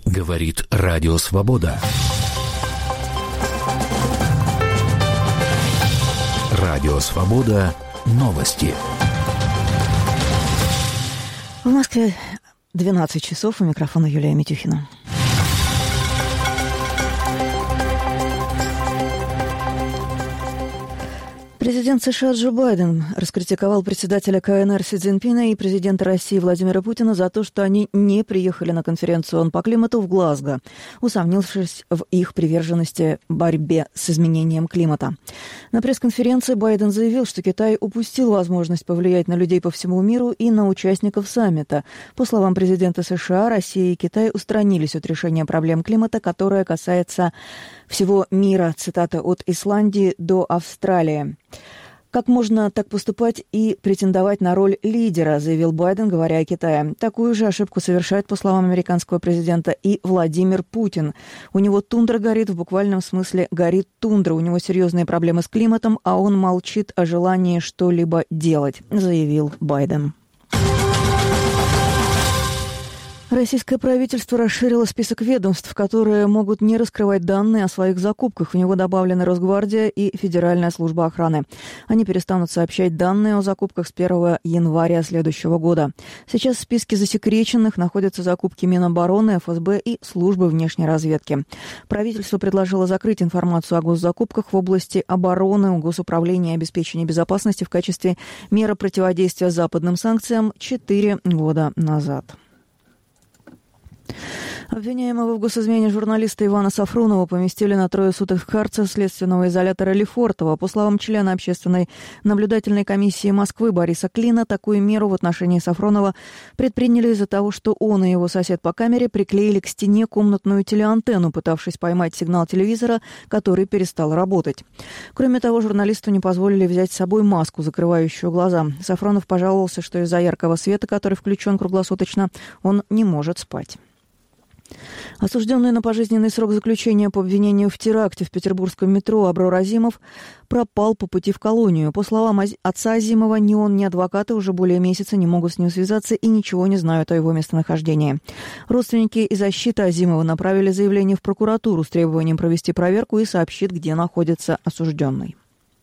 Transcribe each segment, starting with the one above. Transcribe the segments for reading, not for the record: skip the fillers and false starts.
Говорит Радио Свобода. Радио Свобода. Новости. В Москве 12 часов. У микрофона Юлия Митюхина. Президент США Джо Байден раскритиковал председателя КНР Си Цзиньпина и президента России Владимира Путина за то, что они не приехали на конференцию ООН по климату в Глазго, усомнившись в их приверженности борьбе с изменением климата. На пресс-конференции Байден заявил, что Китай упустил возможность повлиять на людей по всему миру и на участников саммита. По словам президента США, Россия и Китай устранились от решения проблем климата, которая касается всего мира, цитата, от Исландии до Австралии. «Как можно так поступать и претендовать на роль лидера», заявил Байден, говоря о Китае. Такую же ошибку совершает, по словам американского президента, и Владимир Путин. У него тундра горит, в буквальном смысле горит тундра. У него серьезные проблемы с климатом, а он молчит о желании что-либо делать, заявил Байден. Российское правительство расширило список ведомств, которые могут не раскрывать данные о своих закупках. В него добавлены Росгвардия и Федеральная служба охраны. Они перестанут сообщать данные о закупках с 1 января следующего года. Сейчас в списке засекреченных находятся закупки Минобороны, ФСБ и службы внешней разведки. Правительство предложило закрыть информацию о госзакупках в области обороны у Госуправления обеспечения безопасности в качестве меры противодействия западным санкциям 4 года назад. Обвиняемого в госизмене журналиста Ивана Сафронова поместили на 3 суток в карцер следственного изолятора Лефортово. По словам члена общественной наблюдательной комиссии Москвы Бориса Клина, такую меру в отношении Сафронова предприняли из-за того, что он и его сосед по камере приклеили к стене комнатную телеантенну, пытавшись поймать сигнал телевизора, который перестал работать. Кроме того, журналисту не позволили взять с собой маску, закрывающую глаза. Сафронов пожаловался, что из-за яркого света, который включен круглосуточно, он не может спать. Осужденный на пожизненный срок заключения по обвинению в теракте в петербургском метро Аброр Азимов пропал по пути в колонию. По словам отца Азимова, ни он, ни адвокаты уже более месяца не могут с ним связаться и ничего не знают о его местонахождении. Родственники и защита Азимова направили заявление в прокуратуру с требованием провести проверку и сообщить, где находится осужденный.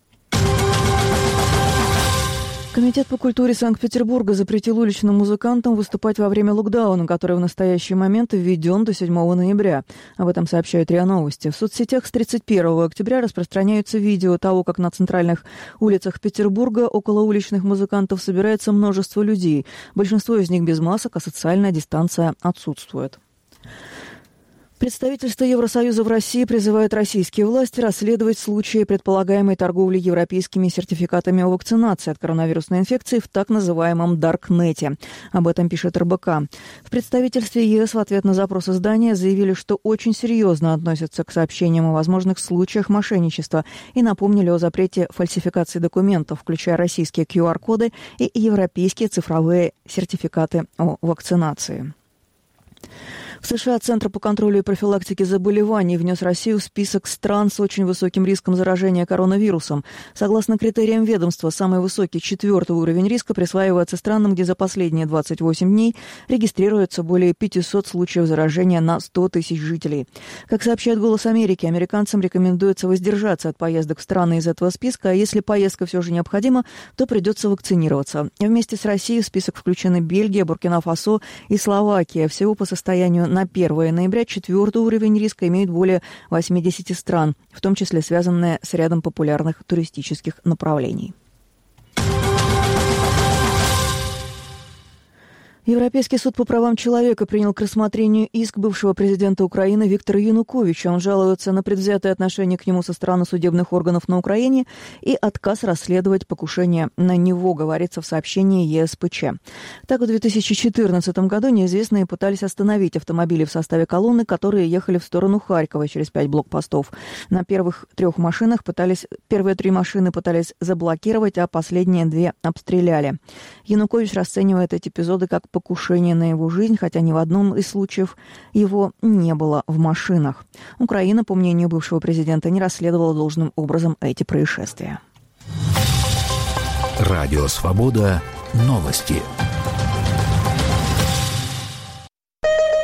Комитет по культуре Санкт-Петербурга запретил уличным музыкантам выступать во время локдауна, который в настоящий момент введен до 7 ноября. Об этом сообщают РИА Новости. В соцсетях с 31 октября распространяются видео того, как на центральных улицах Петербурга около уличных музыкантов собирается множество людей. Большинство из них без масок, а социальная дистанция отсутствует. Представительство Евросоюза в России призывает российские власти расследовать случаи предполагаемой торговли европейскими сертификатами о вакцинации от коронавирусной инфекции в так называемом Даркнете. Об этом пишет РБК. В представительстве ЕС в ответ на запрос издания заявили, что очень серьезно относятся к сообщениям о возможных случаях мошенничества и напомнили о запрете фальсификации документов, включая российские QR-коды и европейские цифровые сертификаты о вакцинации. В США Центр по контролю и профилактике заболеваний внес Россию в список стран с очень высоким риском заражения коронавирусом. Согласно критериям ведомства, самый высокий 4-й уровень риска присваивается странам, где за последние 28 дней регистрируется более 500 случаев заражения на 100 тысяч жителей. Как сообщает «Голос Америки», американцам рекомендуется воздержаться от поездок в страны из этого списка, а если поездка все же необходима, то придется вакцинироваться. Вместе с Россией в список включены Бельгия, Буркина-Фасо и Словакия. Всего по состоянию на 1 ноября 4-й уровень риска имеют более 80 стран, в том числе связанные с рядом популярных туристических направлений. Европейский суд по правам человека принял к рассмотрению иск бывшего президента Украины Виктора Януковича. Он жалуется на предвзятое отношение к нему со стороны судебных органов на Украине и отказ расследовать покушение на него, говорится в сообщении ЕСПЧ. Так, в 2014 году неизвестные пытались остановить автомобили в составе колонны, которые ехали в сторону Харькова через 5 блокпостов. На первые 3 машины пытались заблокировать, а последние 2 обстреляли. Янукович расценивает эти эпизоды как покушение на его жизнь, хотя ни в одном из случаев его не было в машинах. Украина, по мнению бывшего президента, не расследовала должным образом эти происшествия. Радио «Свобода». Новости.